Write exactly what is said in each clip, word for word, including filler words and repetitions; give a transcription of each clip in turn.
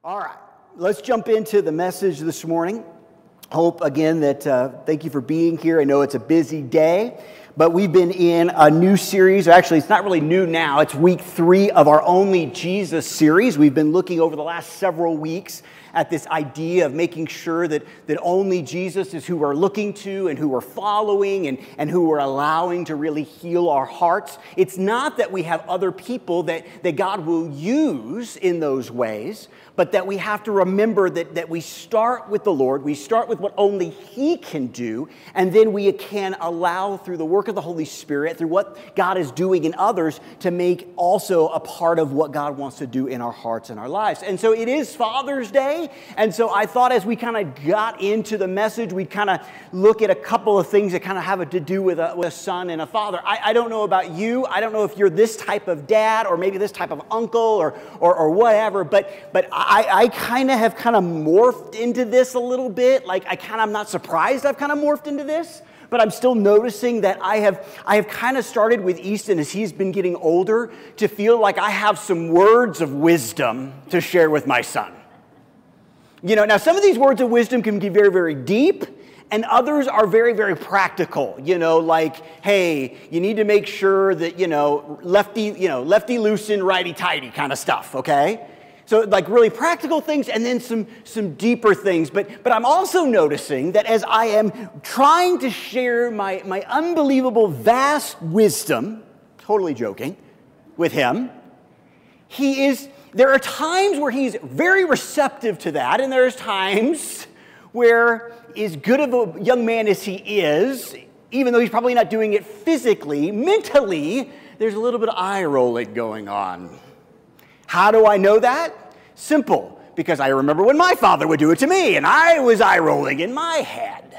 All right, let's jump into the message this morning. Hope, again, that uh, thank you for being here. I know it's a busy day, but we've been in a new series. Actually, it's not really new now. It's week three of our Only Jesus series. We've been looking over the last several weeks at this idea of making sure that, that only Jesus is who we're looking to and who we're following and, and who we're allowing to really heal our hearts. It's not that we have other people that, that God will use in those ways, but that we have to remember that, that we start with the Lord, we start with what only He can do, and then we can allow through the work of the Holy Spirit, through what God is doing in others, to make also a part of what God wants to do in our hearts and our lives. And so it is Father's Day, and so I thought as we kind of got into the message, we'd kind of look at a couple of things that kind of have to do with a, with a son and a father. I, I don't know about you, I don't know if you're this type of dad, or maybe this type of uncle, or, or, or whatever, but, but I I, I kind of have kind of morphed into this a little bit. Like I kind of, I'm not surprised I've kind of morphed into this, but I'm still noticing that I have, I have kind of started with Easton as he's been getting older to feel like I have some words of wisdom to share with my son. You know, now some of these words of wisdom can be very, very deep, and others are very, very practical. You know, like, hey, you need to make sure that, you know, lefty, you know, lefty loosen, righty tighty kind of stuff, okay? So like really practical things and then some, some deeper things. But, but I'm also noticing that as I am trying to share my, my unbelievable vast wisdom, totally joking, with him, he is, there are times where he's very receptive to that, and there's times where, as good of a young man as he is, even though he's probably not doing it physically, mentally, there's a little bit of eye rolling going on. How do I know that? Simple, because I remember when my father would do it to me, and I was eye-rolling in my head.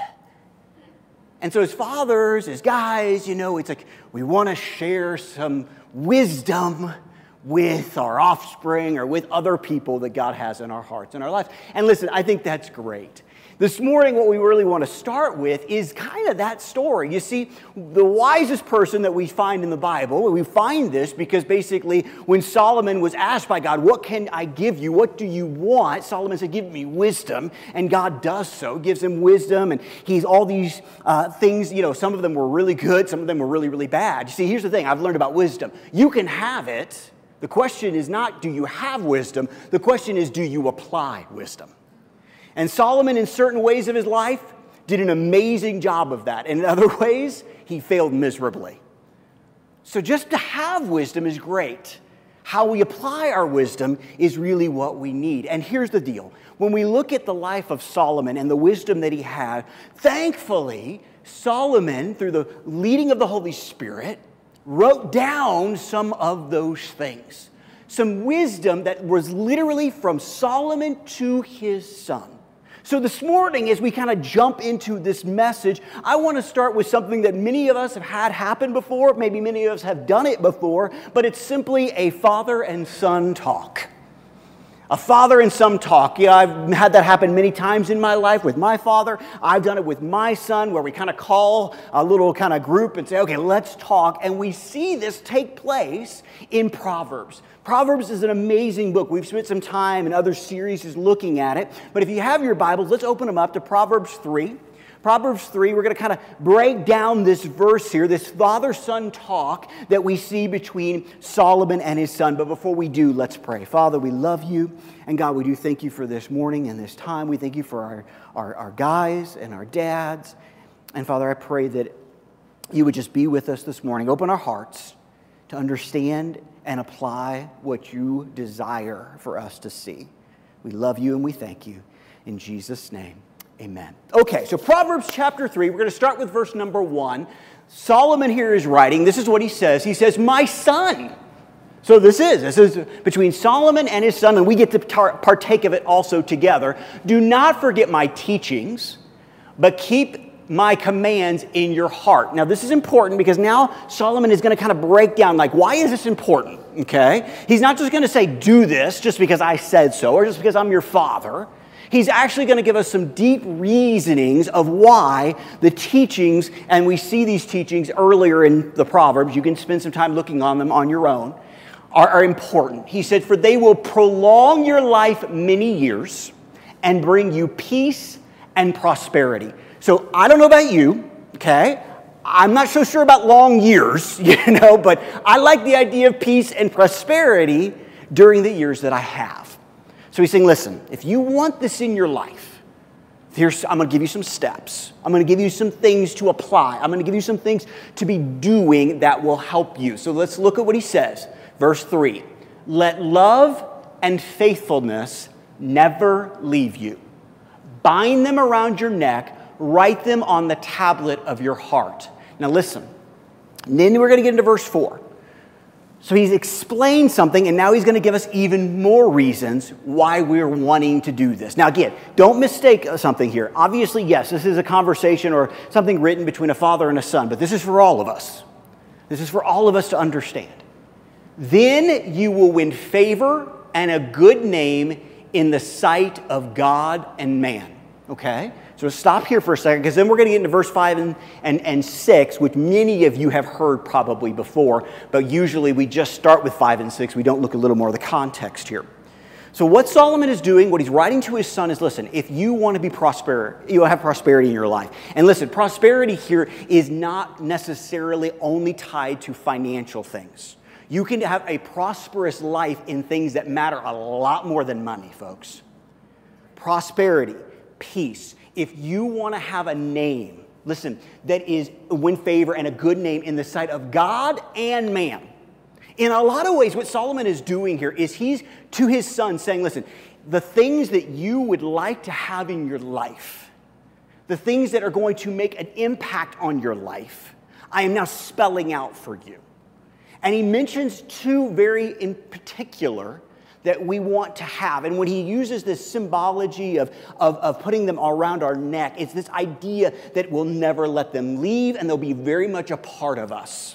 And so as fathers, as guys, you know, it's like we want to share some wisdom with our offspring or with other people that God has in our hearts and our lives. And listen, I think that's great. This morning, what we really want to start with is kind of that story. You see, the wisest person that we find in the Bible, we find this because basically when Solomon was asked by God, what can I give you? What do you want? Solomon said, give me wisdom. And God does so, gives him wisdom. And he's all these uh, things, you know, some of them were really good. Some of them were really, really bad. You see, here's the thing. I've learned about wisdom. You can have it. The question is not, do you have wisdom? The question is, do you apply wisdom? And Solomon, in certain ways of his life, did an amazing job of that. And in other ways, he failed miserably. So just to have wisdom is great. How we apply our wisdom is really what we need. And here's the deal. When we look at the life of Solomon and the wisdom that he had, thankfully, Solomon, through the leading of the Holy Spirit, wrote down some of those things. Some wisdom that was literally from Solomon to his son. So this morning, as we kind of jump into this message, I want to start with something that many of us have had happen before. Maybe many of us have done it before, but it's simply a father and son talk. A father and son talk. Yeah, I've had that happen many times in my life with my father. I've done it with my son, where we kind of call a little kind of group and say, okay, let's talk. And we see this take place in Proverbs. Proverbs is an amazing book. We've spent some time in other series looking at it. But if you have your Bibles, let's open them up to Proverbs three. Proverbs three, we're going to kind of break down this verse here, this father-son talk that we see between Solomon and his son. But before we do, let's pray. Father, we love you. And God, we do thank you for this morning and this time. We thank you for our, our, our guys and our dads. And Father, I pray that you would just be with us this morning. Open our hearts to understand and apply what you desire for us to see. We love you and we thank you. In Jesus' name, amen. Okay, so Proverbs chapter three, we're going to start with verse number one. Solomon here is writing. This is what he says. He says, my son. So this is, this is between Solomon and his son, and we get to tar- partake of it also together. Do not forget my teachings, but keep my commands in your heart. Now, this is important because now Solomon is going to kind of break down, like, why is this important, okay? He's not just going to say, do this just because I said so or just because I'm your father. He's actually going to give us some deep reasonings of why the teachings, and we see these teachings earlier in the Proverbs. You can spend some time looking on them on your own. are, are important. He said, for they will prolong your life many years and bring you peace and prosperity. So I don't know about you, okay? I'm not so sure about long years, you know, but I like the idea of peace and prosperity during the years that I have. So he's saying, listen, if you want this in your life, here's, I'm going to give you some steps. I'm going to give you some things to apply. I'm going to give you some things to be doing that will help you. So let's look at what he says. Verse three, let love and faithfulness never leave you. Bind them around your neck. Write them on the tablet of your heart. Now listen, and then we're going to get into verse four. So he's explained something, and now he's going to give us even more reasons why we're wanting to do this. Now again, don't mistake something here. Obviously, yes, this is a conversation or something written between a father and a son, but this is for all of us. This is for all of us to understand. Then you will win favor and a good name in the sight of God and man. Okay? So stop here for a second, because then we're going to get into verse five and, and, and six, which many of you have heard probably before, but usually we just start with five and six. We don't look a little more of the context here. So what Solomon is doing, what he's writing to his son is, listen, if you want to be prosper, you'll have prosperity in your life. And listen, prosperity here is not necessarily only tied to financial things. You can have a prosperous life in things that matter a lot more than money, folks. Prosperity, peace. If you want to have a name, listen, that is win favor and a good name in the sight of God and man. In a lot of ways, what Solomon is doing here is he's to his son saying, listen, the things that you would like to have in your life, the things that are going to make an impact on your life, I am now spelling out for you. And he mentions two very in particular that we want to have. And when he uses this symbology of, of, of putting them around our neck, it's this idea that we'll never let them leave and they'll be very much a part of us.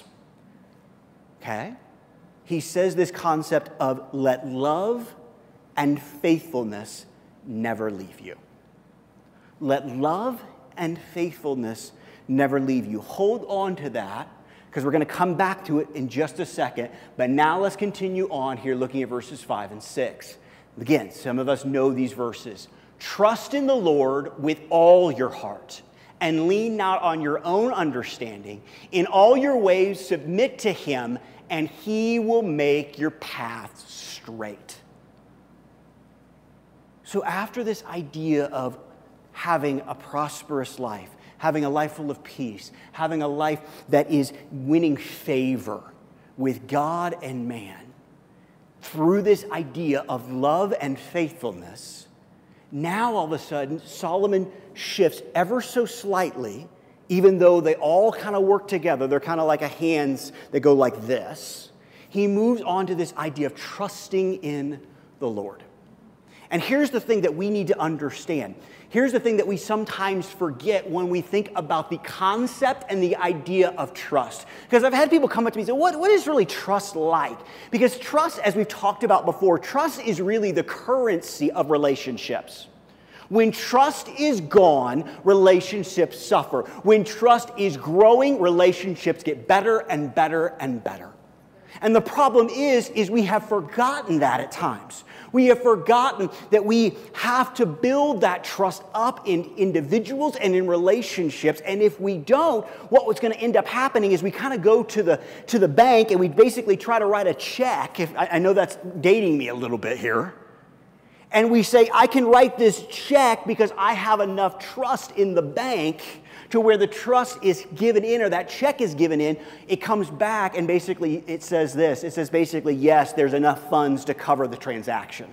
Okay? He says this concept of let love and faithfulness never leave you. Let love and faithfulness never leave you. Hold on to that, because we're going to come back to it in just a second. But now let's continue on here looking at verses five and six. Again, some of us know these verses. Trust in the Lord with all your heart and lean not on your own understanding. In all your ways submit to him, and he will make your paths straight. So after this idea of having a prosperous life, having a life full of peace, having a life that is winning favor with God and man, through this idea of love and faithfulness, now all of a sudden Solomon shifts ever so slightly, even though they all kind of work together. They're kind of like a hands that go like this. He moves on to this idea of trusting in the Lord. And here's the thing that we need to understand. Here's the thing that we sometimes forget when we think about the concept and the idea of trust. Because I've had people come up to me and say, what, what is really trust like? Because trust, as we've talked about before, trust is really the currency of relationships. When trust is gone, relationships suffer. When trust is growing, relationships get better and better and better. And the problem is, is we have forgotten that at times. We have forgotten that we have to build that trust up in individuals and in relationships. And if we don't, what was going to end up happening is we kind of go to the, to the bank and we basically try to write a check. If I, I know that's dating me a little bit here. And we say, I can write this check because I have enough trust in the bank to where the trust is given in, or that check is given in. It comes back and basically it says this. It says basically, yes, there's enough funds to cover the transaction.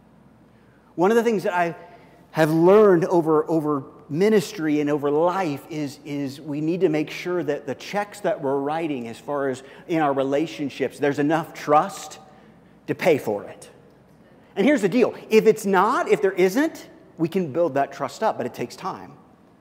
One of the things that I have learned over, over ministry and over life is, is we need to make sure that the checks that we're writing as far as in our relationships, there's enough trust to pay for it. And here's the deal. If it's not, if there isn't, we can build that trust up, but it takes time.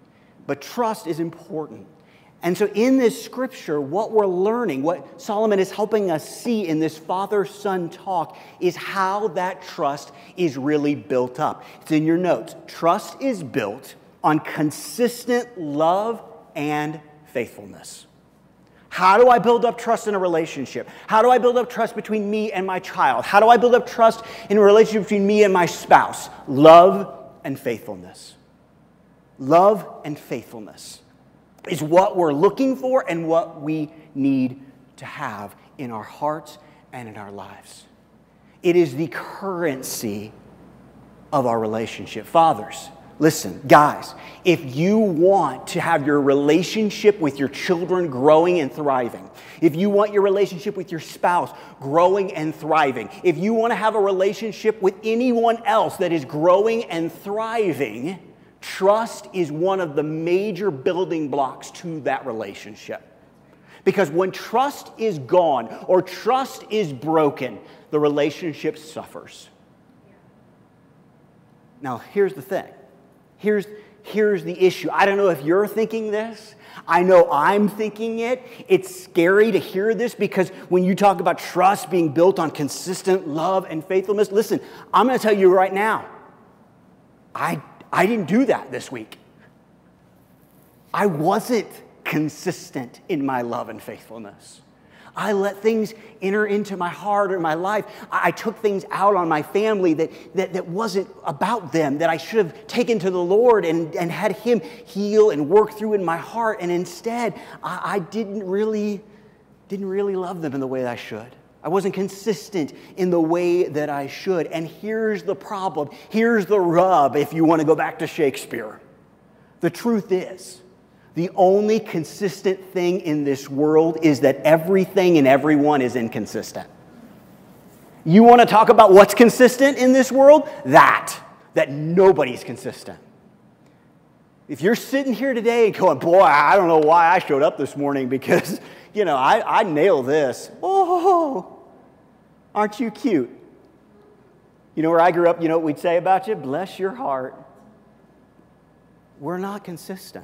But trust is important. And so in this scripture, what we're learning, what Solomon is helping us see in this father-son talk is how that trust is really built up. It's in your notes. Trust is built on consistent love and faithfulness. How do I build up trust in a relationship? How do I build up trust between me and my child? How do I build up trust in a relationship between me and my spouse? Love and faithfulness. Love and faithfulness is what we're looking for and what we need to have in our hearts and in our lives. It is the currency of our relationship. Fathers, listen, guys, if you want to have your relationship with your children growing and thriving, if you want your relationship with your spouse growing and thriving, if you want to have a relationship with anyone else that is growing and thriving, trust is one of the major building blocks to that relationship. Because when trust is gone or trust is broken, the relationship suffers. Now, here's the thing. Here's, here's the issue. I don't know if you're thinking this. I know I'm thinking it. It's scary to hear this because when you talk about trust being built on consistent love and faithfulness, listen, I'm going to tell you right now, I, I didn't do that this week. I wasn't consistent in my love and faithfulness. I let things enter into my heart or my life. I took things out on my family that, that, that wasn't about them, that I should have taken to the Lord and, and had Him heal and work through in my heart. And instead, I, I didn't really, didn't really love them in the way that I should. I wasn't consistent in the way that I should. And here's the problem. Here's the rub, if you want to go back to Shakespeare. The truth is, the only consistent thing in this world is that everything and everyone is inconsistent. You want to talk about what's consistent in this world? That. That nobody's consistent. If you're sitting here today and going, boy, I don't know why I showed up this morning because, you know, I, I nail this. Oh, aren't you cute? You know, where I grew up, you know what we'd say about you? Bless your heart. We're not consistent.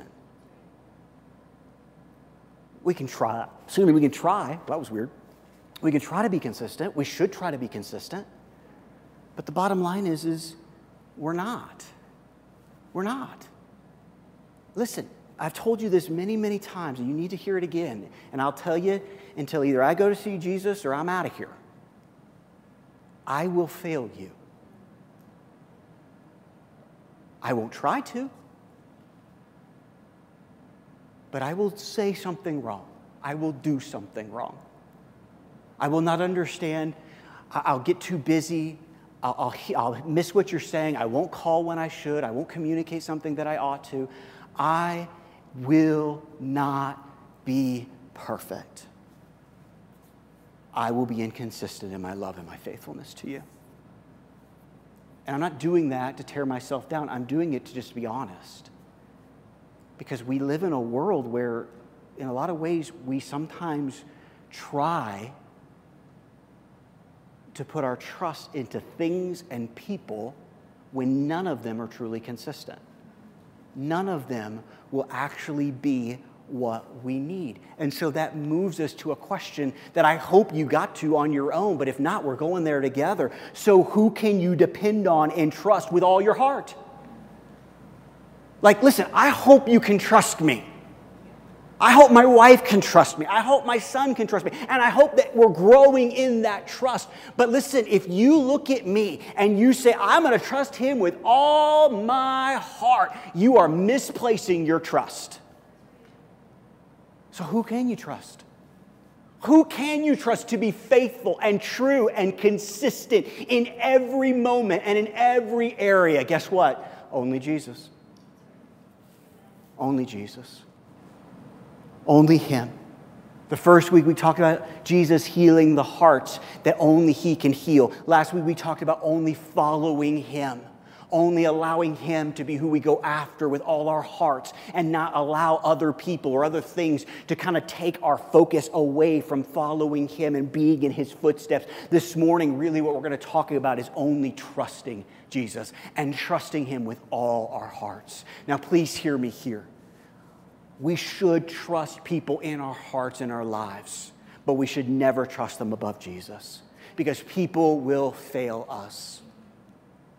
We can try. Certainly we can try. That was weird. We can try to be consistent. We should try to be consistent. But the bottom line is, is we're not. We're not. Listen, I've told you this many, many times, and you need to hear it again. And I'll tell you until either I go to see Jesus or I'm out of here. I will fail you. I won't try to. But I will say something wrong. I will do something wrong. I will not understand. I'll get too busy. I'll, I'll, I'll miss what you're saying. I won't call when I should. I won't communicate something that I ought to. I will not be perfect. I will be inconsistent in my love and my faithfulness to you. And I'm not doing that to tear myself down. I'm doing it to just be honest. Because we live in a world where, in a lot of ways, we sometimes try to put our trust into things and people when none of them are truly consistent. None of them will actually be what we need. And so that moves us to a question that I hope you got to on your own, but if not, we're going there together. So who can you depend on and trust with all your heart? Like, listen, I hope you can trust me. I hope my wife can trust me. I hope my son can trust me. And I hope that we're growing in that trust. But listen, if you look at me and you say, I'm going to trust him with all my heart, you are misplacing your trust. So who can you trust? Who can you trust to be faithful and true and consistent in every moment and in every area? Guess what? Only Jesus. Only Jesus. Only Him. The first week we talked about Jesus healing the hearts that only He can heal. Last week we talked about only following Him. Only allowing Him to be who we go after with all our hearts and not allow other people or other things to kind of take our focus away from following Him and being in His footsteps. This morning, really what we're going to talk about is only trusting Jesus and trusting Him with all our hearts. Now, please hear me here. We should trust people in our hearts and our lives, but we should never trust them above Jesus because people will fail us.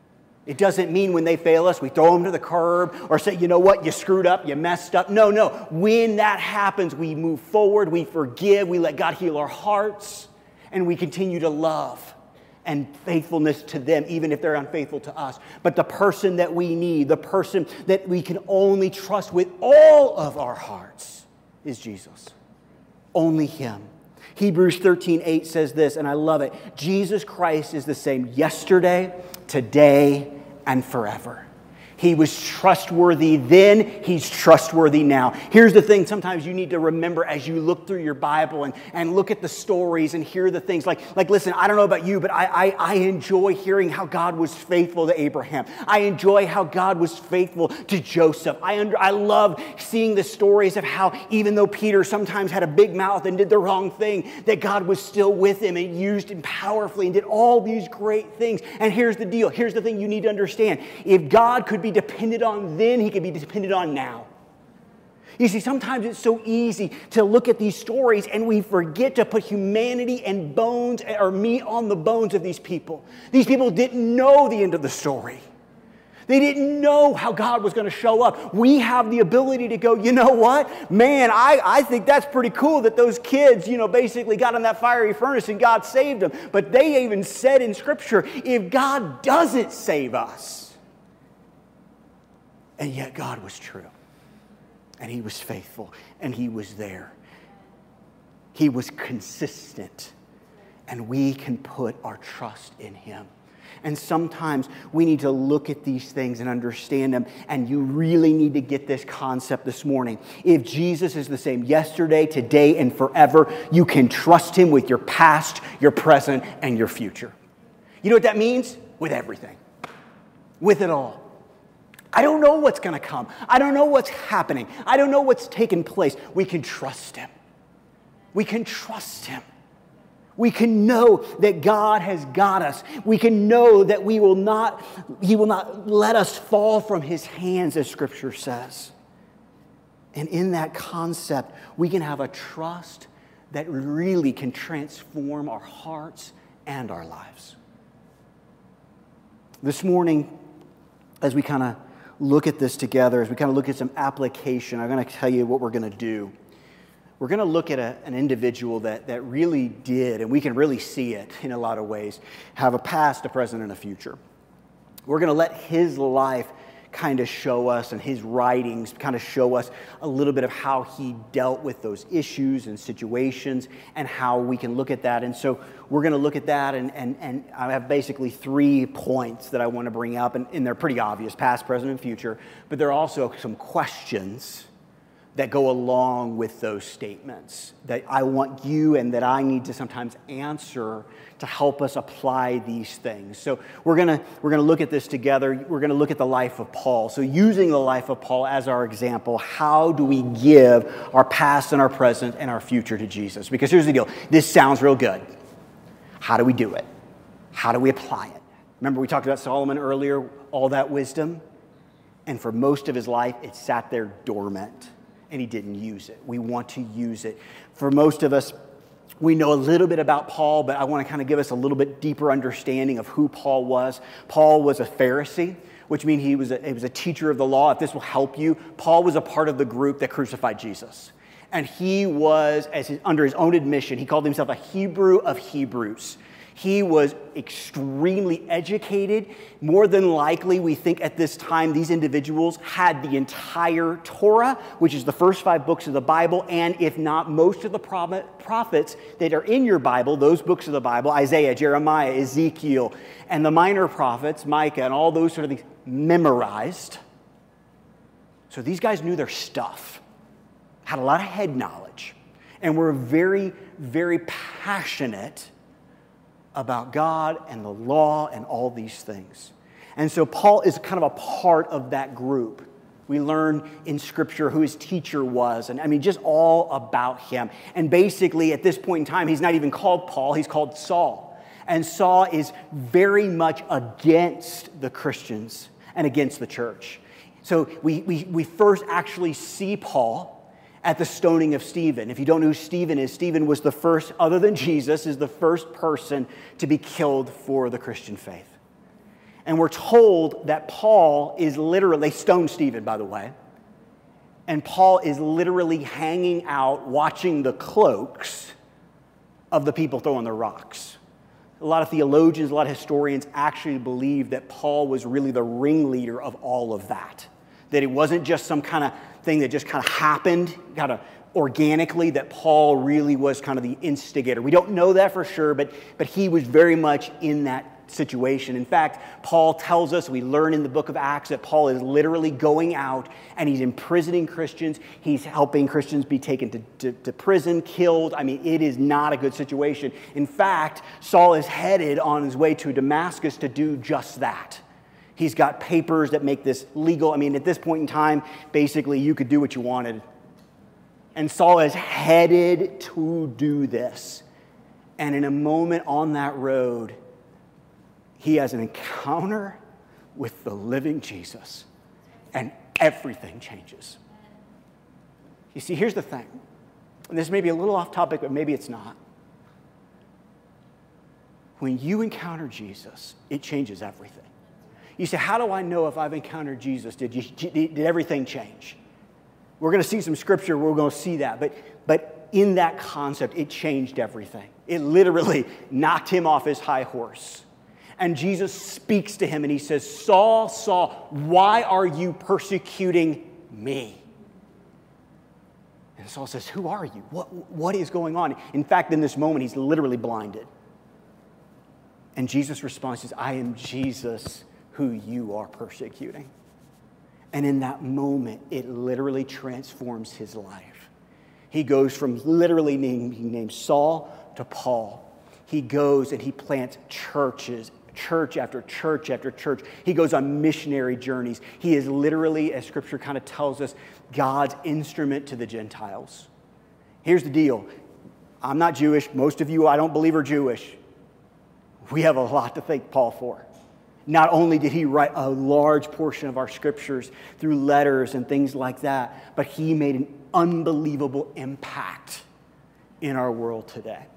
It doesn't mean when they fail us, we throw them to the curb or say, you know what, you screwed up, you messed up. No, no. When that happens, we move forward, we forgive, we let God heal our hearts, and we continue to love and faithfulness to them, even if they're unfaithful to us. But the person that we need, the person that we can only trust with all of our hearts is Jesus. Only Him. Hebrews thirteen eight says this, and I love it. Jesus Christ is the same yesterday, today, and forever. He was trustworthy then, He's trustworthy now. Here's the thing, sometimes you need to remember as you look through your Bible and, and look at the stories and hear the things. Like, like listen, I don't know about you, but I, I, I enjoy hearing how God was faithful to Abraham. I enjoy how God was faithful to Joseph. I, under, I love seeing the stories of how even though Peter sometimes had a big mouth and did the wrong thing, that God was still with him and used him powerfully and did all these great things. And here's the deal. Here's the thing you need to understand. If God could be depended on then, He can be depended on now. You see, sometimes it's so easy to look at these stories and we forget to put humanity and bones or meat on the bones of these people. These people didn't know the end of the story. They didn't know how God was going to show up. We have the ability to go, you know what? Man, I, I think that's pretty cool that those kids, you know, basically got in that fiery furnace and God saved them. But they even said in Scripture, if God doesn't save us, and yet God was true, and He was faithful, and He was there. He was consistent, and we can put our trust in Him. And sometimes we need to look at these things and understand them, and you really need to get this concept this morning. If Jesus is the same yesterday, today, and forever, you can trust Him with your past, your present, and your future. You know what that means? With everything. With it all. I don't know what's going to come. I don't know what's happening. I don't know what's taking place. We can trust Him. We can trust Him. We can know that God has got us. We can know that we will not, He will not let us fall from His hands, as Scripture says. And in that concept, we can have a trust that really can transform our hearts and our lives. This morning, as we kind of look at this together, as we kind of look at some application, I'm going to tell you what we're going to do. We're going to look at a, an individual that, that really did, and we can really see it in a lot of ways, have a past, a present, and a future. We're going to let his life kind of show us, and his writings kind of show us a little bit of how he dealt with those issues and situations and how we can look at that. And so we're going to look at that, and, and, and I have basically three points that I want to bring up, and, and they're pretty obvious, past, present, and future, but there are also some questions that go along with those statements that I want you and that I need to sometimes answer to help us apply these things. So we're gonna we're gonna look at this together. We're gonna look at the life of Paul. So using the life of Paul as our example, how do we give our past and our present and our future to Jesus? Because here's the deal. This sounds real good. How do we do it? How do we apply it? Remember we talked about Solomon earlier, all that wisdom? And for most of his life, it sat there dormant. And he didn't use it. We want to use it. For most of us, we know a little bit about Paul, but I want to kind of give us a little bit deeper understanding of who Paul was. Paul was a Pharisee, which means he was a, he was a teacher of the law. If this will help you, Paul was a part of the group that crucified Jesus. And he was, as his, under his own admission, he called himself a Hebrew of Hebrews. He was extremely educated. More than likely, we think at this time, these individuals had the entire Torah, which is the first five books of the Bible, and if not, most of the prophets that are in your Bible, those books of the Bible, Isaiah, Jeremiah, Ezekiel, and the minor prophets, Micah, and all those sort of things, memorized. So these guys knew their stuff, had a lot of head knowledge, and were very, very passionate about God and the law and all these things. And so Paul is kind of a part of that group. We learn in Scripture who his teacher was, and I mean, just all about him. And basically, at this point in time, he's not even called Paul, he's called Saul. And Saul is very much against the Christians and against the church. So we, we, we first actually see Paul at the stoning of Stephen. If you don't know who Stephen is, Stephen was the first, other than Jesus, is the first person to be killed for the Christian faith. And we're told that Paul is literally, they stoned Stephen, by the way, and Paul is literally hanging out watching the cloaks of the people throwing the rocks. A lot of theologians, a lot of historians actually believe that Paul was really the ringleader of all of that. That it wasn't just some kind of thing that just kind of happened, kind of organically, that Paul really was kind of the instigator. We don't know that for sure, but, but he was very much in that situation. In fact, Paul tells us, we learn in the book of Acts, that Paul is literally going out and he's imprisoning Christians. He's helping Christians be taken to, to, to prison, killed. I mean, it is not a good situation. In fact, Saul is headed on his way to Damascus to do just that. He's got papers that make this legal. I mean, at this point in time, basically, you could do what you wanted. And Saul is headed to do this. And in a moment on that road, he has an encounter with the living Jesus, and everything changes. You see, here's the thing. And this may be a little off topic, but maybe it's not. When you encounter Jesus, it changes everything. You say, how do I know if I've encountered Jesus? Did, you, did everything change? We're going to see some scripture where we're going to see that. But, but in that concept, it changed everything. It literally knocked him off his high horse. And Jesus speaks to him and he says, Saul, Saul, why are you persecuting me? And Saul says, who are you? What, what is going on? In fact, in this moment, he's literally blinded. And Jesus responds, says, I am Jesus who you are persecuting. And in that moment, it literally transforms his life. He goes from literally being named Saul to Paul. He goes and he plants churches, church after church after church. He goes on missionary journeys. He is literally, as Scripture kind of tells us, God's instrument to the Gentiles. Here's the deal. I'm not Jewish. Most of you, I don't believe, are Jewish. We have a lot to thank Paul for. Not only did he write a large portion of our scriptures through letters and things like that, but he made an unbelievable impact in our world today.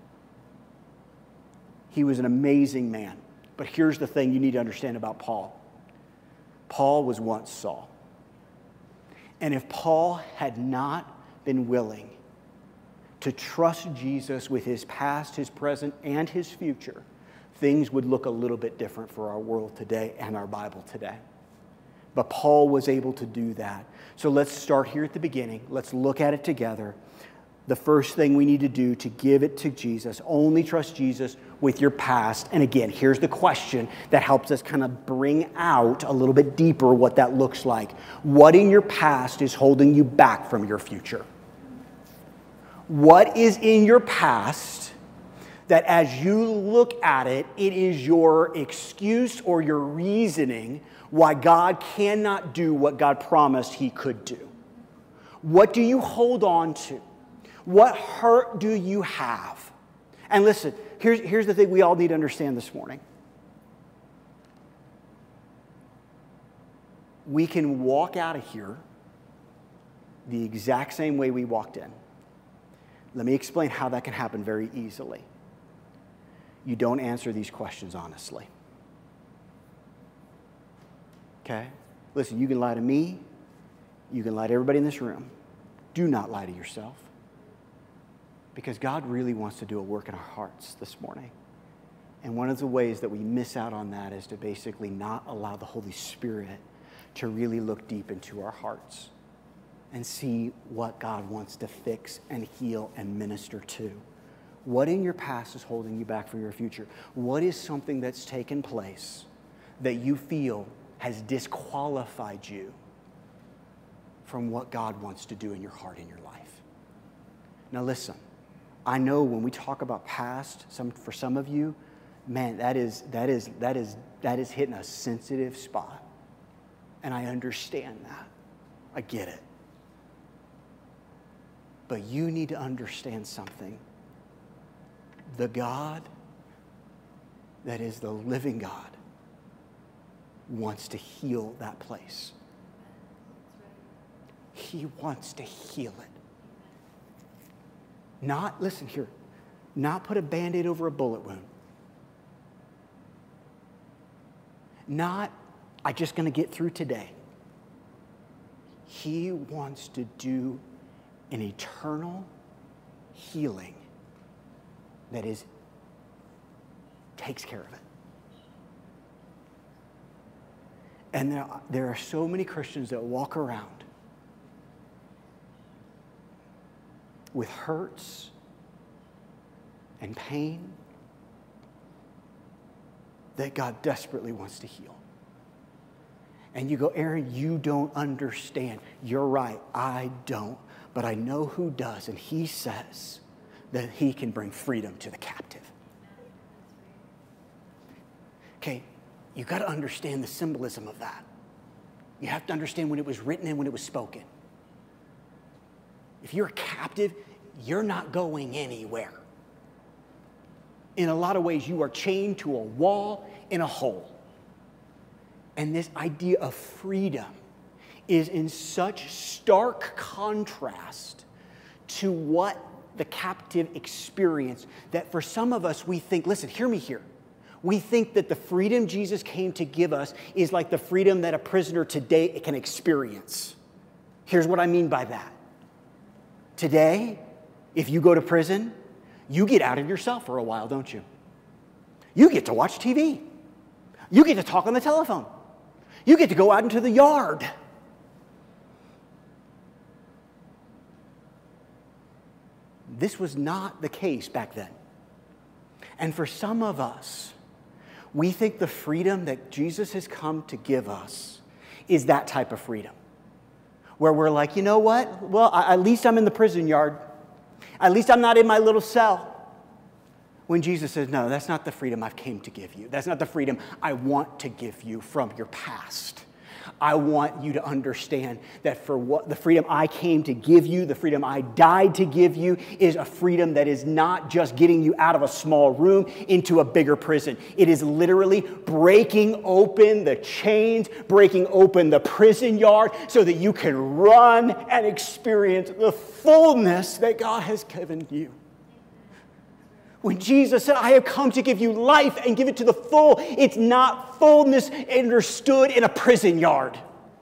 He was an amazing man. But here's the thing you need to understand about Paul. Paul was once Saul. And if Paul had not been willing to trust Jesus with his past, his present, and his future, things would look a little bit different for our world today and our Bible today. But Paul was able to do that. So let's start here at the beginning. Let's look at it together. The first thing we need to do to give it to Jesus, only trust Jesus with your past. And again, here's the question that helps us kind of bring out a little bit deeper what that looks like. What in your past is holding you back from your future? What is in your past that as you look at it, it is your excuse or your reasoning why God cannot do what God promised he could do? What do you hold on to? What hurt do you have? And listen, here's, here's the thing we all need to understand this morning. We can walk out of here the exact same way we walked in. Let me explain how that can happen very easily. You don't answer these questions honestly. Okay? Listen, you can lie to me. You can lie to everybody in this room. Do not lie to yourself. Because God really wants to do a work in our hearts this morning. And one of the ways that we miss out on that is to basically not allow the Holy Spirit to really look deep into our hearts and see what God wants to fix and heal and minister to. What in your past is holding you back from your future? What is something that's taken place that you feel has disqualified you from what God wants to do in your heart and your life? Now listen. I know when we talk about past, some, for some of you, man, that is, that is, that is, that is hitting a sensitive spot. And I understand that. I get it. But you need to understand something. The God that is the living God wants to heal that place. He wants to heal it. Not, listen here, not put a Band-Aid over a bullet wound. not, I'm just going to get through today. He wants to do an eternal healing that is takes care of it. And there, there are so many Christians that walk around with hurts and pain that God desperately wants to heal. And you go, Aaron, you don't understand. You're right, I don't. But I know who does, and he says that he can bring freedom to the captive. Okay, you got to understand the symbolism of that. You have to understand when it was written and when it was spoken. If you're a captive, you're not going anywhere. In a lot of ways, you are chained to a wall in a hole. And this idea of freedom is in such stark contrast to what the captive experience that for some of us we think, listen, hear me here. We think that the freedom Jesus came to give us is like the freedom that a prisoner today can experience. Here's what I mean by that. Today, if you go to prison, you get out of yourself for a while, don't you? You get to watch T V. You get to talk on the telephone. You get to go out into the yard. This was not the case back then. And for some of us, we think the freedom that Jesus has come to give us is that type of freedom. Where we're like, you know what? Well, at least I'm in the prison yard. At least I'm not in my little cell. When Jesus says, no, that's not the freedom I've came to give you. That's not the freedom I want to give you from your past. I want you to understand that for what the freedom I came to give you, the freedom I died to give you, is a freedom that is not just getting you out of a small room into a bigger prison. It is literally breaking open the chains, breaking open the prison yard so that you can run and experience the fullness that God has given you. When Jesus said, I have come to give you life and give it to the full, it's not fullness understood in a prison yard.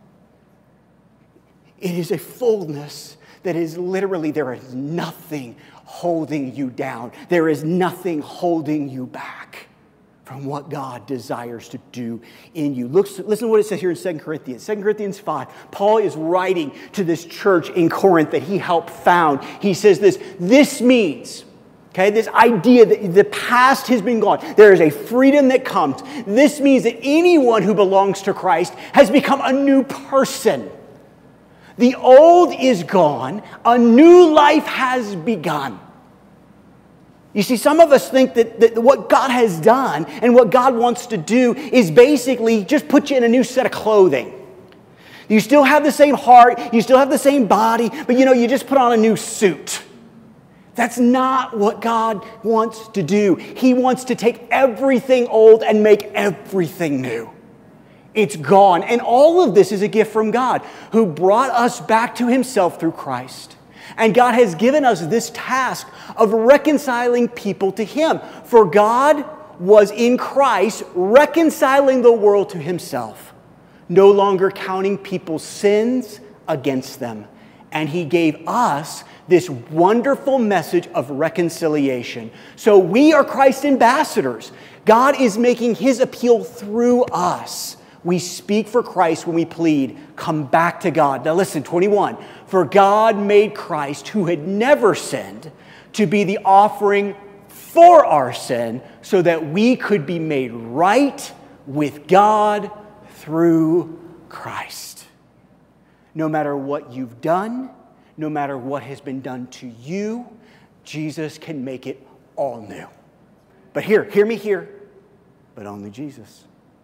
It is a fullness that is literally, there is nothing holding you down. There is nothing holding you back from what God desires to do in you. Look, listen to what it says here in Second Corinthians. Second Corinthians five. Paul is writing to this church in Corinth that he helped found. He says this, this means... Okay, this idea that the past has been gone. There is a freedom that comes. This means that anyone who belongs to Christ has become a new person. The old is gone. A new life has begun. You see, some of us think that, that what God has done and what God wants to do is basically just put you in a new set of clothing. You still have the same heart. You still have the same body. But, you know, you just put on a new suit. That's not what God wants to do. He wants to take everything old and make everything new. It's gone. And all of this is a gift from God, who brought us back to himself through Christ. And God has given us this task of reconciling people to him. For God was in Christ reconciling the world to himself, no longer counting people's sins against them. And he gave us this wonderful message of reconciliation. So we are Christ's ambassadors. God is making his appeal through us. We speak for Christ when we plead, come back to God. Now listen, twenty-one. For God made Christ, who had never sinned, to be the offering for our sin, so that we could be made right with God through Christ. No matter what you've done, no matter what has been done to you, Jesus can make it all new. But here, hear me here, but only Jesus.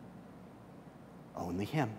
Only him.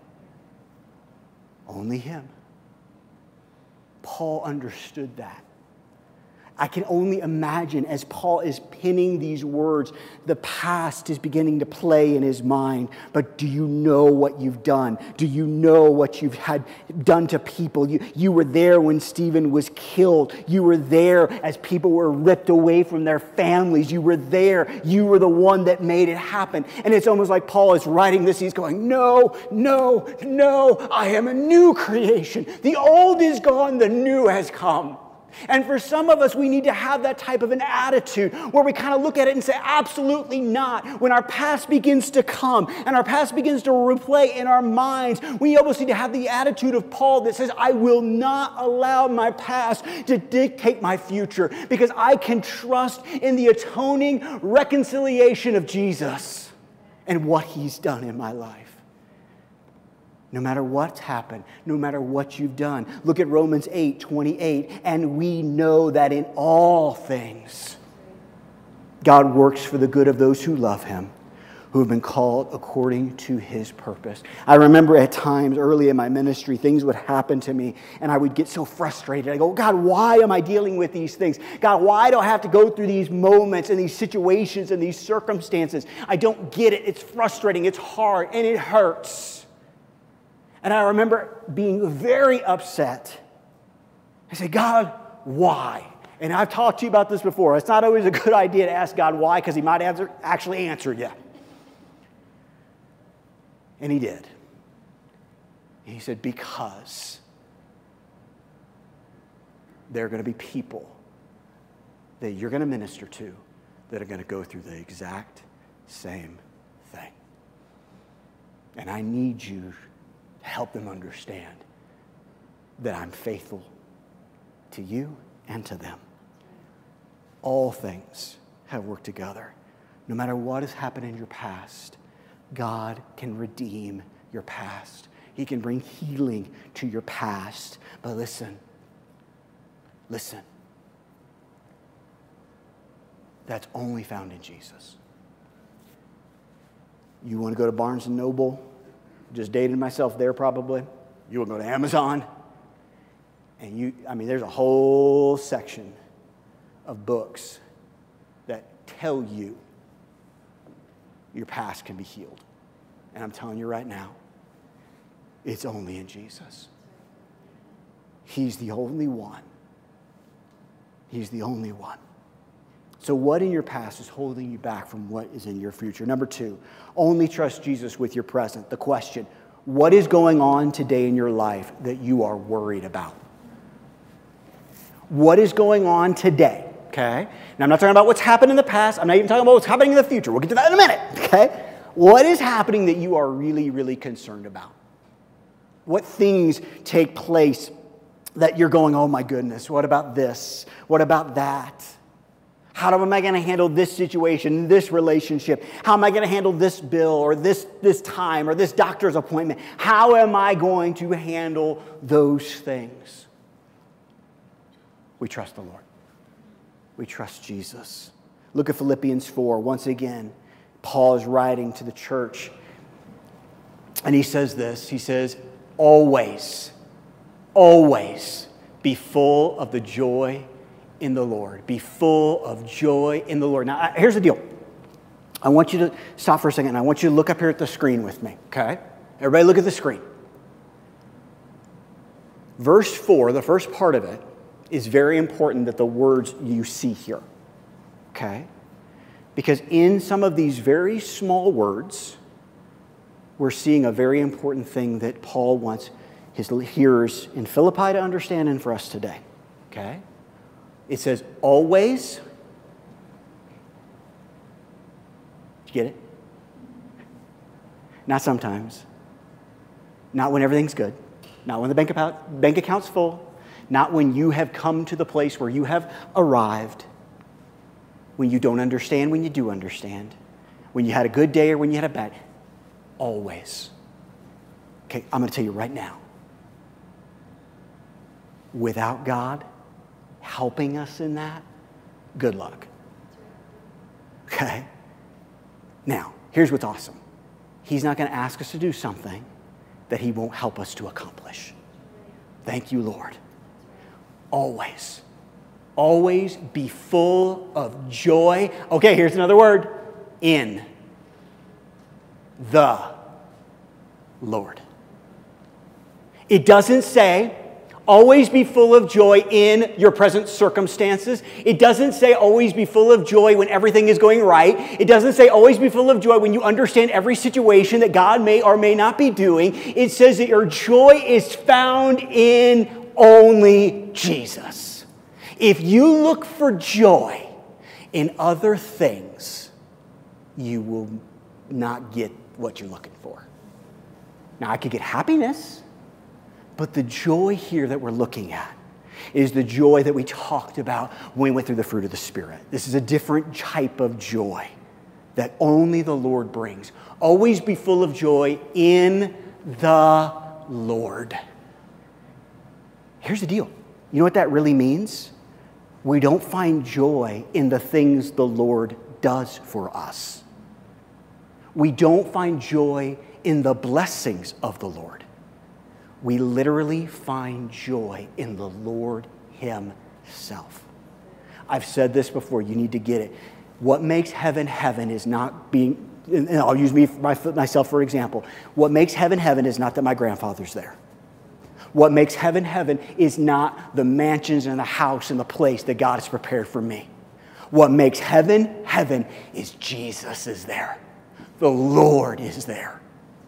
Only him. Paul understood that. I can only imagine as Paul is penning these words, the past is beginning to play in his mind. But do you know what you've done? Do you know what you've had done to people? You, you were there when Stephen was killed. You were there as people were ripped away from their families. You were there. You were the one that made it happen. And it's almost like Paul is writing this. He's going, no, no, no. I am a new creation. The old is gone. The new has come. And for some of us, we need to have that type of an attitude where we kind of look at it and say, absolutely not. When our past begins to come and our past begins to replay in our minds, we almost need to have the attitude of Paul that says, I will not allow my past to dictate my future because I can trust in the atoning reconciliation of Jesus and what he's done in my life. No matter what's happened, no matter what you've done. Look at Romans eight twenty-eight. And we know that in all things, God works for the good of those who love him, who have been called according to his purpose. I remember at times early in my ministry, things would happen to me, and I would get so frustrated. I go, God, why am I dealing with these things? God, why do I have to go through these moments and these situations and these circumstances? I don't get it. It's frustrating. It's hard, and it hurts. And I remember being very upset. I said, God, why? And I've talked to you about this before. It's not always a good idea to ask God why because he might answer, actually answer you. And he did. And he said, because there are going to be people that you're going to minister to that are going to go through the exact same thing. And I need you help them understand that I'm faithful to you and to them. All things have worked together. No matter what has happened in your past, God can redeem your past. He can bring healing to your past. But listen, listen. That's only found in Jesus. You want to go to Barnes and Noble? Just dated myself there probably. You will go to Amazon. And you, I mean, there's a whole section of books that tell you your past can be healed. And I'm telling you right now, it's only in Jesus. He's the only one. He's the only one. So what in your past is holding you back from what is in your future? Number two, only trust Jesus with your present. The question, what is going on today in your life that you are worried about? What is going on today? Okay? Now, I'm not talking about what's happened in the past. I'm not even talking about what's happening in the future. We'll get to that in a minute. Okay? What is happening that you are really, really concerned about? What things take place that you're going, oh my goodness, what about this? What about that? How am I going to handle this situation, this relationship? How am I going to handle this bill or this, this time or this doctor's appointment? How am I going to handle those things? We trust the Lord. We trust Jesus. Look at Philippians four. Once again, Paul is writing to the church. And he says this. He says, always, always be full of the joy in the Lord. Be full of joy in the Lord. Now, here's the deal. I want you to stop for a second. And I want you to look up here at the screen with me. Okay? Everybody look at the screen. Verse four, the first part of it, is very important that the words you see here. Okay? Because in some of these very small words, we're seeing a very important thing that Paul wants his hearers in Philippi to understand and for us today. Okay? It says, always. Did you get it? Not sometimes. Not when everything's good. Not when the bank account, bank account's full. Not when you have come to the place where you have arrived. When you don't understand, when you do understand. When you had a good day or when you had a bad. Always. Okay, I'm going to tell you right now. Without God helping us in that, good luck. Okay? Now, here's what's awesome. He's not going to ask us to do something that he won't help us to accomplish. Thank you, Lord. Always. Always be full of joy. Okay, here's another word. In the Lord. It doesn't say always be full of joy in your present circumstances. It doesn't say always be full of joy when everything is going right. It doesn't say always be full of joy when you understand every situation that God may or may not be doing. It says that your joy is found in only Jesus. If you look for joy in other things, you will not get what you're looking for. Now, I could get happiness, but the joy here that we're looking at is the joy that we talked about when we went through the fruit of the Spirit. This is a different type of joy that only the Lord brings. Always be full of joy in the Lord. Here's the deal. You know what that really means? We don't find joy in the things the Lord does for us. We don't find joy in the blessings of the Lord. We literally find joy in the Lord Himself. I've said this before. You need to get it. What makes heaven heaven is not being, and I'll use me myself for example. What makes heaven heaven is not that my grandfather's there. What makes heaven heaven is not the mansions and the house and the place that God has prepared for me. What makes heaven heaven is Jesus is there. The Lord is there.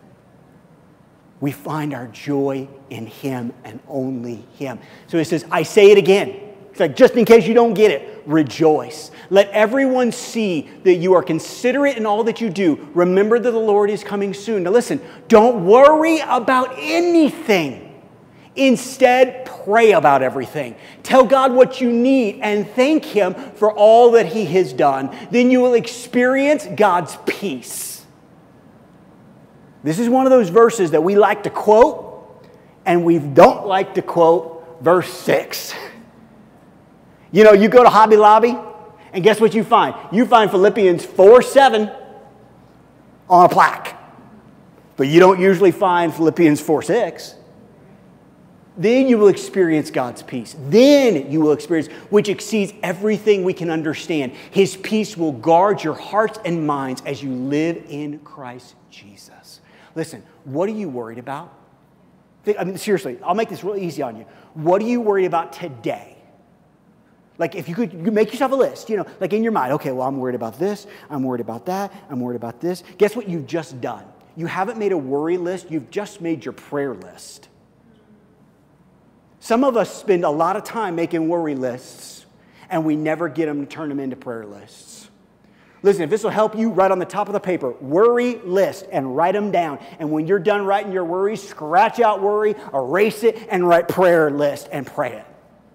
We find our joy in Him and only Him. So He says, I say it again. It's like, just in case you don't get it, rejoice. Let everyone see that you are considerate in all that you do. Remember that the Lord is coming soon. Now listen, don't worry about anything. Instead, pray about everything. Tell God what you need and thank Him for all that He has done. Then you will experience God's peace. This is one of those verses that we like to quote, and we don't like to quote verse six. You know, you go to Hobby Lobby, and guess what you find? You find Philippians four seven on a plaque. But you don't usually find Philippians four six. Then you will experience God's peace. Then you will experience, which exceeds everything we can understand. His peace will guard your hearts and minds as you live in Christ Jesus. Listen, what are you worried about? I mean, seriously, I'll make this real easy on you. What are you worried about today? Like if you could you make yourself a list, you know, like in your mind, okay, well, I'm worried about this, I'm worried about that, I'm worried about this. Guess what you've just done? You haven't made a worry list, you've just made your prayer list. Some of us spend a lot of time making worry lists, and we never get them to turn them into prayer lists. Listen, if this will help you, write on the top of the paper, worry list, and write them down. And when you're done writing your worries, scratch out worry, erase it, and write prayer list and pray it.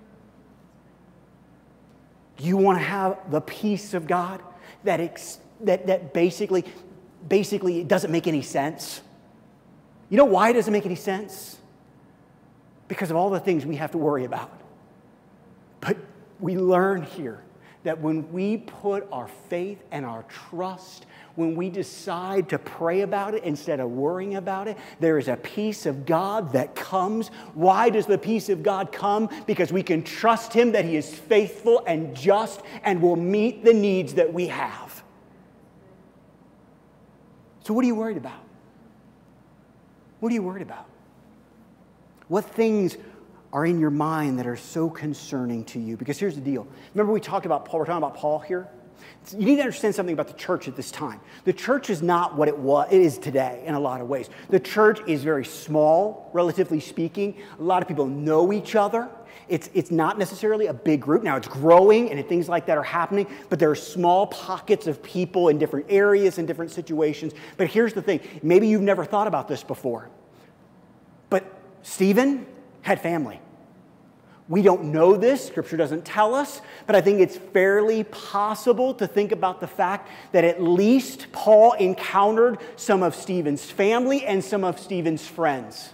You want to have the peace of God that, ex- that, that basically, basically it doesn't make any sense. You know why it doesn't make any sense? Because of all the things we have to worry about. But we learn here that when we put our faith and our trust, when we decide to pray about it instead of worrying about it, there is a peace of God that comes. Why does the peace of God come? Because we can trust Him that He is faithful and just and will meet the needs that we have. So what are you worried about? What are you worried about? What things are in your mind that are so concerning to you? Because here's the deal. Remember we talked about Paul, we're talking about Paul here? You need to understand something about the church at this time. The church is not what it was, it is today in a lot of ways. The church is very small, relatively speaking. A lot of people know each other. It's, it's not necessarily a big group. Now, it's growing and things like that are happening, but there are small pockets of people in different areas and different situations. But here's the thing. Maybe you've never thought about this before. But Stephen had family. We don't know this, Scripture doesn't tell us, but I think it's fairly possible to think about the fact that at least Paul encountered some of Stephen's family and some of Stephen's friends.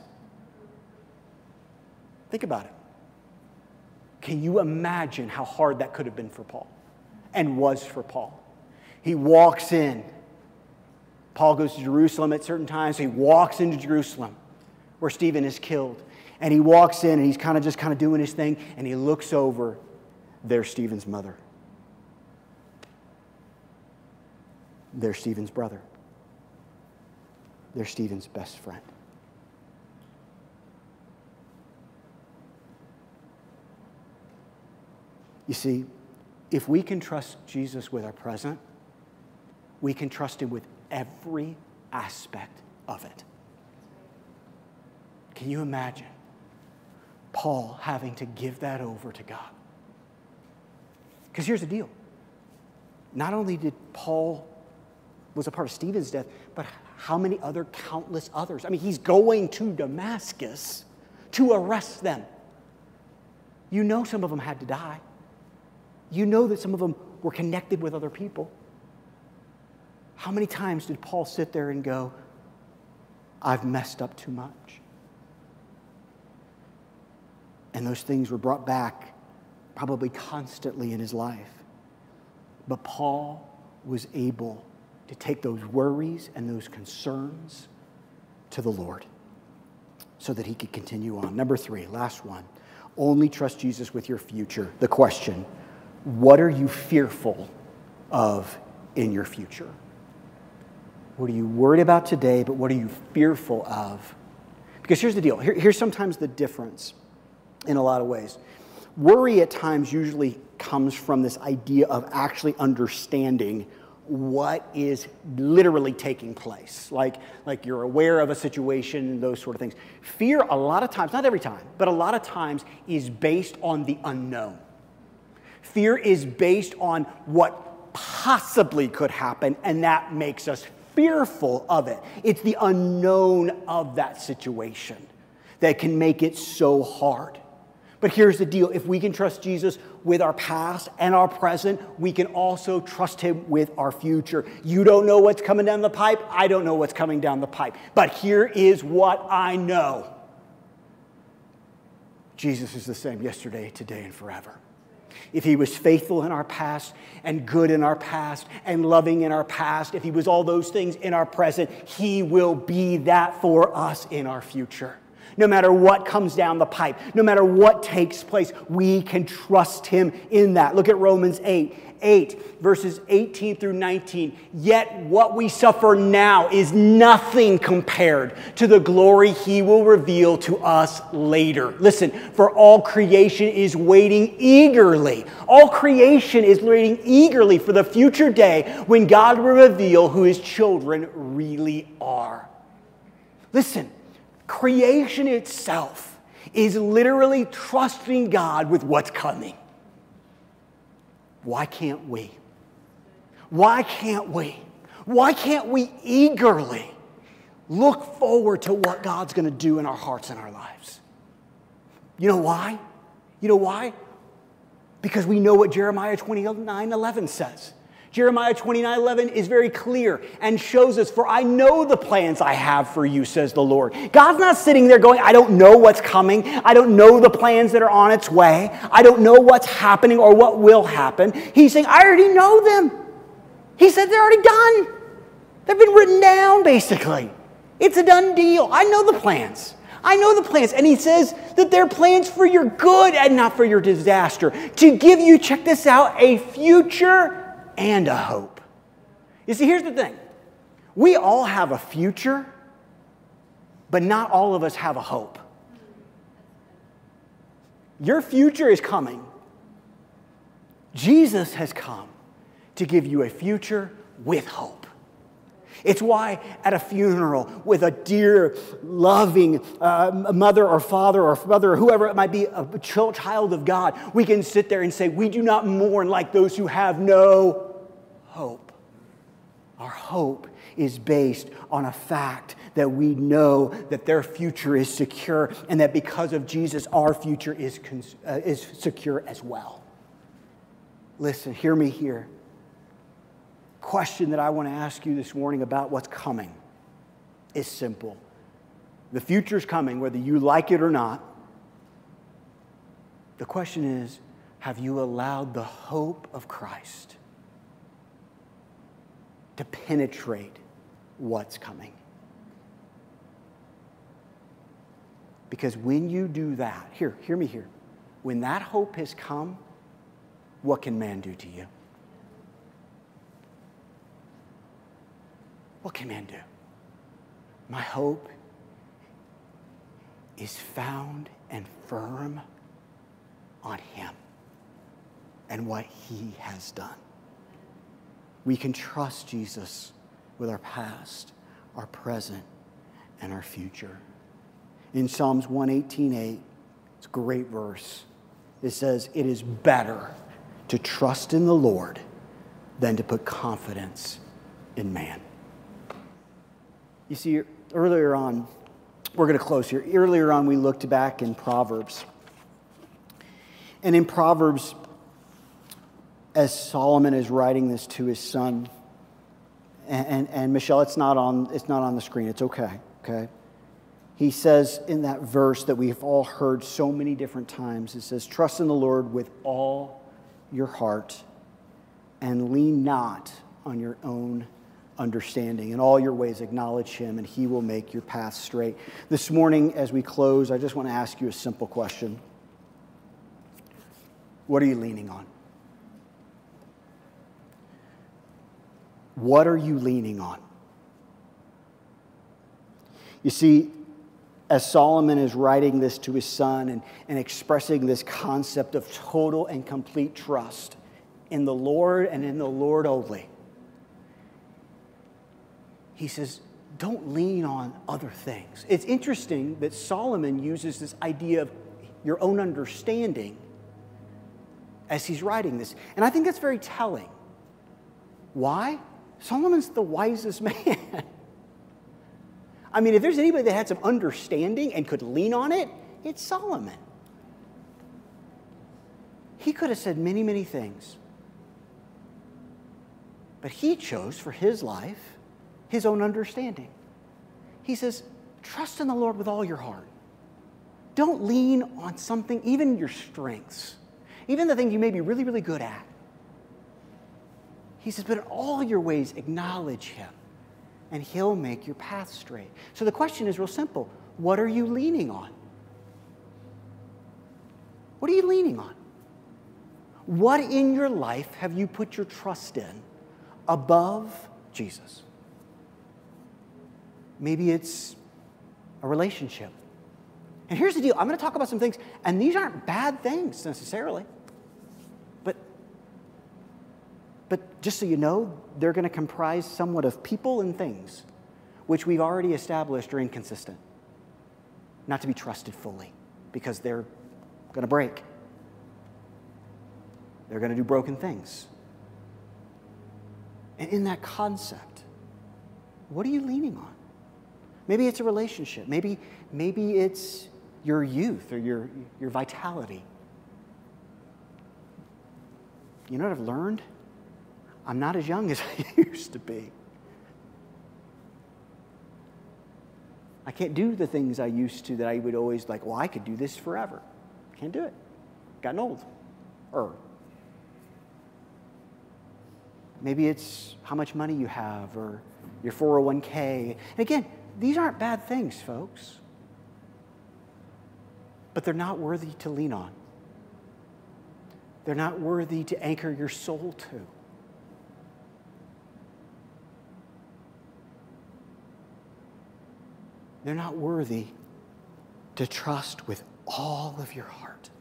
Think about it. Can you imagine how hard that could have been for Paul and was for Paul? He walks in. Paul goes to Jerusalem at certain times. So he walks into Jerusalem where Stephen is killed. And he walks in and he's kind of just kind of doing his thing. And he looks over There's Stephen's mother. There's Stephen's brother. There's Stephen's best friend. You see, if we can trust Jesus with our present, we can trust him with every aspect of it. Can you imagine Paul having to give that over to God? Because here's the deal. Not only did Paul was a part of Stephen's death, but how many other countless others? I mean, he's going to Damascus to arrest them. You know some of them had to die. You know that some of them were connected with other people. How many times did Paul sit there and go, I've messed up too much? And those things were brought back probably constantly in his life. But Paul was able to take those worries and those concerns to the Lord so that he could continue on. Number three, last one. Only trust Jesus with your future. The question, what are you fearful of in your future? What are you worried about today, but what are you fearful of? Because here's the deal. Here, here's sometimes the difference in a lot of ways. Worry at times usually comes from this idea of actually understanding what is literally taking place. Like, like you're aware of a situation and those sort of things. Fear a lot of times, not every time, but a lot of times is based on the unknown. Fear is based on what possibly could happen, and that makes us fearful of it. It's the unknown of that situation that can make it so hard. But here's the deal. If we can trust Jesus with our past and our present, we can also trust him with our future. You don't know what's coming down the pipe. I don't know what's coming down the pipe. But here is what I know. Jesus is the same yesterday, today, and forever. If he was faithful in our past and good in our past and loving in our past, if he was all those things in our present, he will be that for us in our future. No matter what comes down the pipe, no matter what takes place, we can trust him in that. Look at Romans eight, eight, verses eighteen through nineteen. Yet what we suffer now is nothing compared to the glory he will reveal to us later. Listen, for all creation is waiting eagerly. All creation is waiting eagerly for the future day when God will reveal who his children really are. Listen. Creation itself is literally trusting God with what's coming. Why can't we? Why can't we? Why can't we eagerly look forward to what God's going to do in our hearts and our lives? You know why? You know why? Because we know what Jeremiah twenty-nine eleven says. Jeremiah twenty-nine eleven is very clear and shows us, for I know the plans I have for you, says the Lord. God's not sitting there going, I don't know what's coming. I don't know the plans that are on its way. I don't know what's happening or what will happen. He's saying, I already know them. He said they're already done. They've been written down, basically. It's a done deal. I know the plans. I know the plans. And he says that they're plans for your good and not for your disaster. To give you, check this out, a future and a hope. You see, here's the thing. We all have a future, but not all of us have a hope. Your future is coming. Jesus has come to give you a future with hope. It's why at a funeral with a dear, loving uh, mother or father or mother or whoever it might be, a child of God, we can sit there and say, we do not mourn like those who have no hope. Our hope is based on a fact that we know that their future is secure and that because of Jesus, our future is, uh, is secure as well. Listen, hear me here. Question that I want to ask you this morning about what's coming is simple. The future's coming, whether you like it or not. The question is, have you allowed the hope of Christ to penetrate what's coming? Because when you do that, here, hear me here. When that hope has come, what can man do to you? What can man do? My hope is found and firm on him and what he has done. We can trust Jesus with our past, our present, and our future. In Psalms one eighteen eight, it's a great verse. It says, "It is better to trust in the Lord than to put confidence in man." You see, earlier on, we're going to close here. Earlier on, we looked back in Proverbs. And in Proverbs, as Solomon is writing this to his son, and, and, and Michelle, it's not on, it's not on the screen. It's okay, okay? He says in that verse that we've all heard so many different times, it says, "Trust in the Lord with all your heart and lean not on your own understanding. In all your ways acknowledge him, and he will make your path straight." This morning, as we close, I just want to ask you a simple question. What are you leaning on? What are you leaning on? You see, as Solomon is writing this to his son and, and expressing this concept of total and complete trust in the Lord and in the Lord only, he says, don't lean on other things. It's interesting that Solomon uses this idea of your own understanding as he's writing this. And I think that's very telling. Why? Solomon's the wisest man. I mean, if there's anybody that had some understanding and could lean on it, it's Solomon. He could have said many, many things. But he chose for his life his own understanding. He says, trust in the Lord with all your heart. Don't lean on something, even your strengths, even the things you may be really, really good at. He says, but in all your ways, acknowledge him, and he'll make your path straight. So the question is real simple. What are you leaning on? What are you leaning on? What in your life have you put your trust in above Jesus? Maybe it's a relationship. And here's the deal. I'm going to talk about some things, and these aren't bad things necessarily. But, but just so you know, they're going to comprise somewhat of people and things, which we've already established are inconsistent, not to be trusted fully, because they're going to break. They're going to do broken things. And in that concept, what are you leaning on? Maybe it's a relationship. Maybe, maybe it's your youth or your, your vitality. You know what I've learned? I'm not as young as I used to be. I can't do the things I used to that I would always like, well, I could do this forever. Can't do it. Gotten old. Or maybe it's how much money you have or your four oh one k. And again, these aren't bad things, folks. But they're not worthy to lean on. They're not worthy to anchor your soul to. They're not worthy to trust with all of your heart.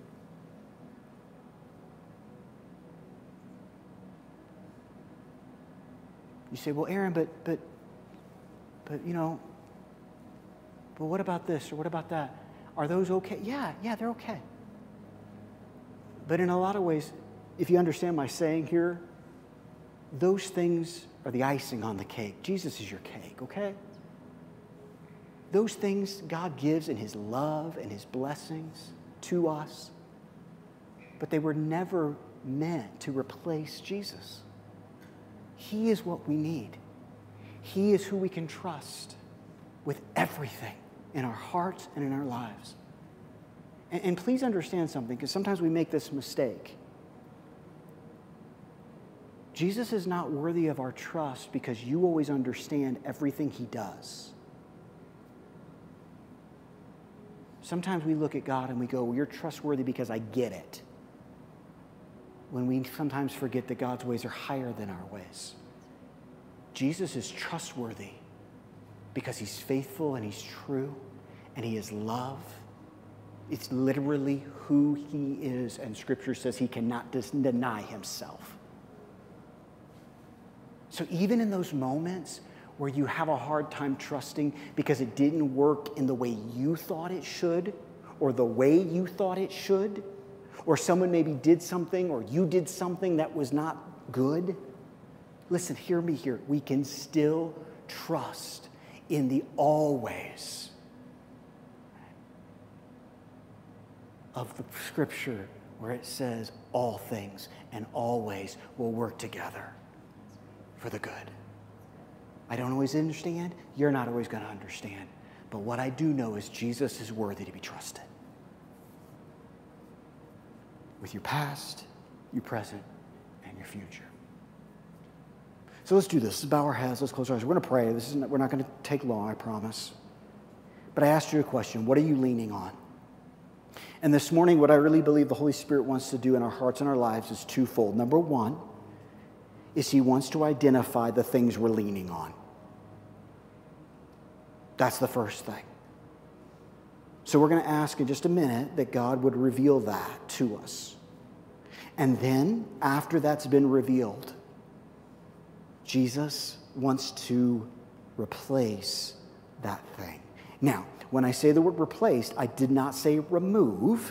You say, well, Aaron, but, but, but, you know, but what about this or what about that? Are those okay? Yeah, yeah, they're okay. But in a lot of ways, if you understand my saying here, those things are the icing on the cake. Jesus is your cake, okay? Those things God gives in his love and his blessings to us, but they were never meant to replace Jesus. He is what we need. He is who we can trust with everything in our hearts and in our lives. And, and please understand something, because sometimes we make this mistake. Jesus is not worthy of our trust because you always understand everything he does. Sometimes we look at God and we go, well, you're trustworthy because I get it. when we sometimes forget that God's ways are higher than our ways. Jesus is trustworthy because he's faithful and he's true and he is love. It's literally who he is, and Scripture says he cannot dis- deny himself. So even in those moments where you have a hard time trusting because it didn't work in the way you thought it should, or the way you thought it should, or someone maybe did something or you did something that was not good, listen, hear me here. We can still trust in the always of the Scripture where it says all things and always will work together for the good. I don't always understand. You're not always going to understand. But what I do know is Jesus is worthy to be trusted. With your past, your present, and your future. So let's do this. Let's bow our heads. Let's close our eyes. We're going to pray. This is we're not going to take long, I promise. But I asked you a question. What are you leaning on? And this morning, what I really believe the Holy Spirit wants to do in our hearts and our lives is twofold. Number one is he wants to identify the things we're leaning on. That's the first thing. So we're going to ask in just a minute that God would reveal that to us. And then, after that's been revealed, Jesus wants to replace that thing. Now, when I say the word replaced, I did not say remove.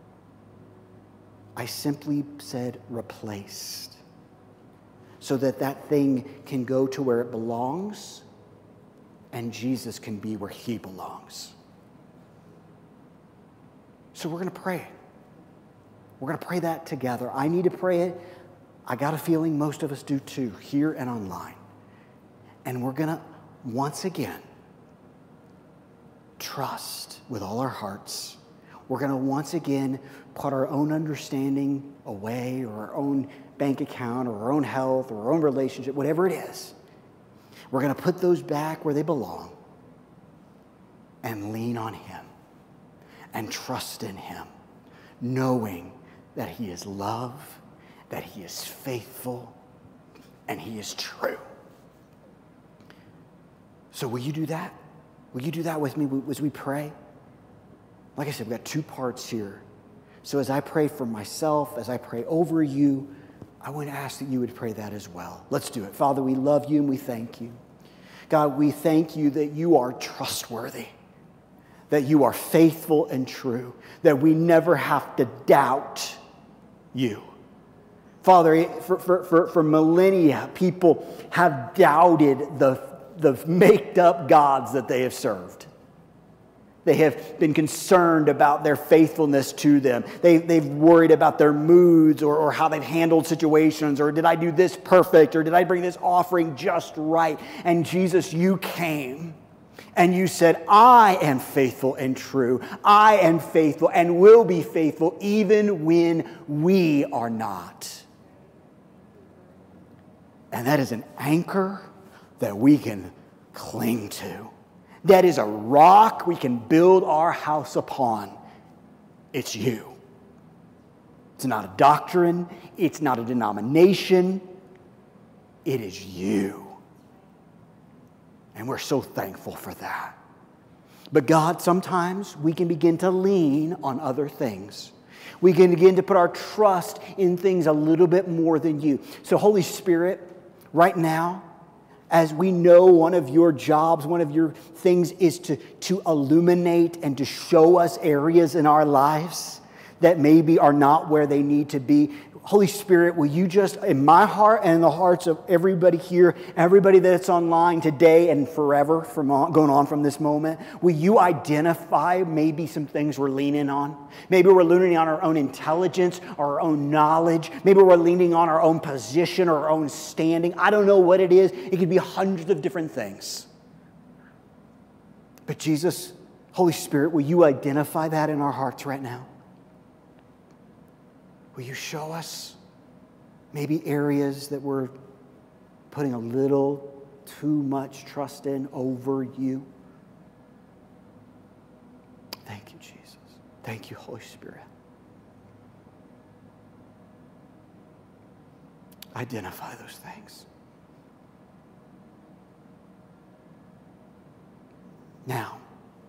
I simply said replaced. So that that thing can go to where it belongs, and Jesus can be where he belongs. So we're going to pray. We're going to pray that together. I need to pray it. I got a feeling most of us do too, here and online. And we're going to, once again, trust with all our hearts. We're going to once again put our own understanding away, or our own bank account, or our own health, or our own relationship, whatever it is. We're going to put those back where they belong and lean on him and trust in him, knowing that he is love, that he is faithful, and he is true. So will you do that? Will you do that with me as we pray? Like I said, we've got two parts here. So as I pray for myself, as I pray over you, I want to ask that you would pray that as well. Let's do it. Father, we love you and we thank you. God, we thank you that you are trustworthy, that you are faithful and true, that we never have to doubt you. Father, for, for, for, for millennia, people have doubted the, the made up gods that they have served. They have been concerned about their faithfulness to them. They, they've worried about their moods, or, or how they've handled situations, or did I do this perfect, or did I bring this offering just right? And Jesus, you came and you said, I am faithful and true. I am faithful and will be faithful even when we are not. And that is an anchor that we can cling to. That is a rock we can build our house upon. It's you. It's not a doctrine. It's not a denomination. It is you. And we're so thankful for that. But God, sometimes we can begin to lean on other things. We can begin to put our trust in things a little bit more than you. So Holy Spirit, right now, as we know one of your jobs, one of your things is to, to illuminate and to show us areas in our lives that maybe are not where they need to be. Holy Spirit, will you just, in my heart and in the hearts of everybody here, everybody that's online today and forever, from on, going on from this moment, will you identify maybe some things we're leaning on? Maybe we're leaning on our own intelligence, our own knowledge. Maybe we're leaning on our own position or our own standing. I don't know what it is. It could be hundreds of different things. But Jesus, Holy Spirit, will you identify that in our hearts right now? Will you show us maybe areas that we're putting a little too much trust in over you? Thank you, Jesus. Thank you, Holy Spirit. identify those things. Now,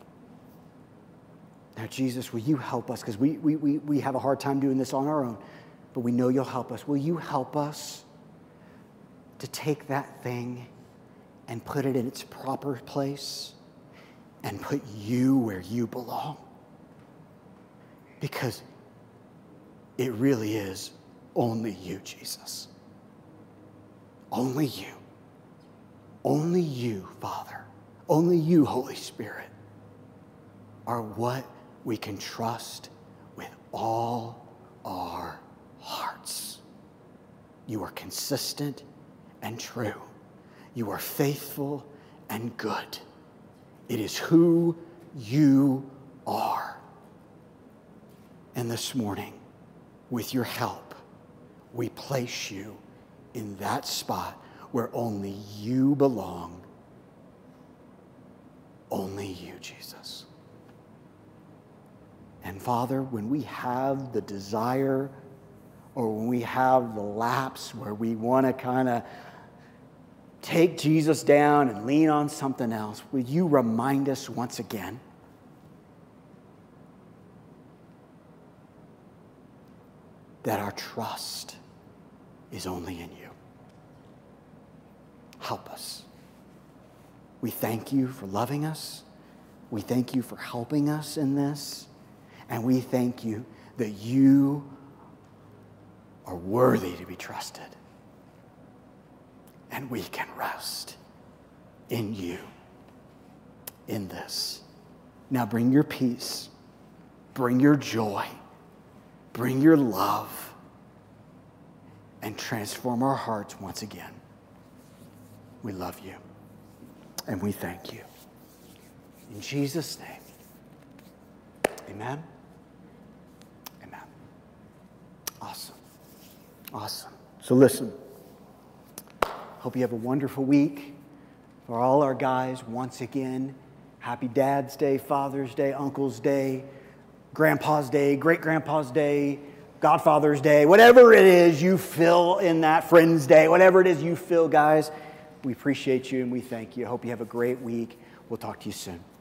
now Jesus, will you help us? Because we, we, we, we have a hard time doing this on our own, but we know you'll help us. Will you help us to take that thing and put it in its proper place and put you where you belong? Because it really is only you, Jesus. Only you. Only you, Father. Only you, Holy Spirit, are what we can trust with all our hearts. You are consistent and true. You are faithful and good. It is who you are. And this morning, with your help, we place you in that spot where only you belong. Only you, Jesus. And Father, when we have the desire or when we have the lapse where we want to kind of take Jesus down and lean on something else, will you remind us once again that our trust is only in you? Help us. We thank you for loving us. We thank you for helping us in this. And we thank you that you are worthy to be trusted. And we can rest in you in this. Now bring your peace. Bring your joy. Bring your love. And transform our hearts once again. We love you. And we thank you. In Jesus' name. Amen. Amen. Awesome. Awesome. So listen. Hope you have a wonderful week. For all our guys, once again, happy Dad's Day, Father's Day, Uncle's Day, Grandpa's Day, Great-Grandpa's Day, Godfather's Day, whatever it is you fill in that, Friend's Day, whatever it is you fill, guys. We appreciate you and we thank you. I hope you have a great week. We'll talk to you soon.